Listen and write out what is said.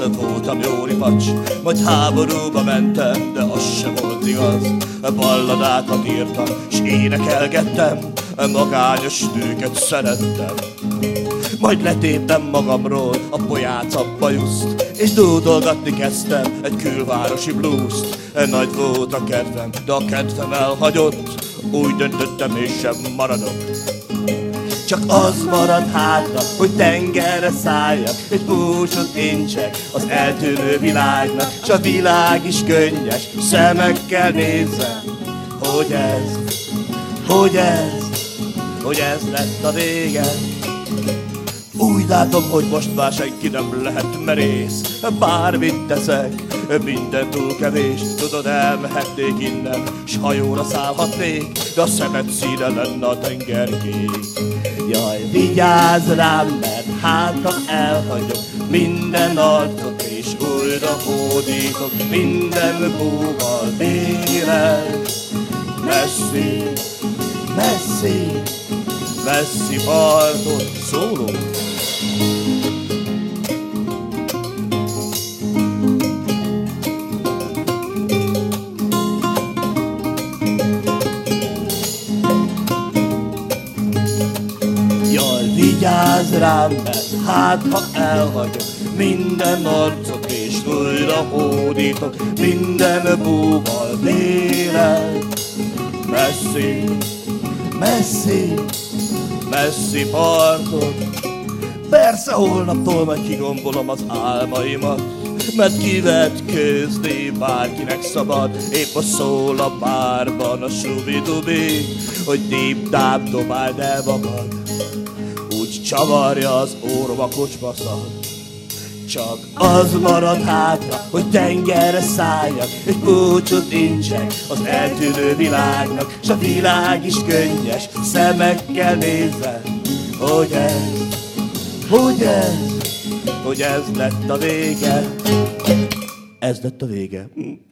voltam jó ripacs, majd háborúba mentem, de az se volt igaz. Balladákat írtam, s énekelgettem, magányos nőket szerettem. Majd letéptem magamról a pojáca bajuszt, és dúdolgatni kezdtem egy külvárosi bluest. Nagy volt a kedvem, de a kedvem elhagyott, úgy döntöttem és sem maradok. Csak az marad hátra, hogy tengerre szálljak, egy búcsút intsek az eltűnő világnak, s a világ is könnyes szemekkel nézze, hogy ez lett a vége. Úgy látom, hogy most már senki nem lehet merész, bármit teszek, minden túl kevés. Tudod, elmehetnék innen, s hajóra szállhatnék, de a szemed színe lenne a tengerkék. Jaj, vigyázz rám, mert hátra elhagyok minden arcot, és újra hódítok minden búval délel. Messzi, messzi, messzi parton szóló. Jaj, vigyázz rám, mert hát ha elhagyok minden arcot, és újra hódítok minden búval délel. Messzi, messzi, messzi parton. Persze holnaptól majd kigombolom az álmaimat, mert kivetkőzni bárkinek szabad. Épp a szól a bárban a subi-dubi, hogy dip-dáp dobáld el magad, úgy csavarja az órom a kocsmaszal. Csak az marad hátra, hogy tengerre szálljak, egy búcsút intsek az eltűnő világnak, s a világ is könnyes szemekkel nézve, hogy ez lett a vége. Ez lett a vége.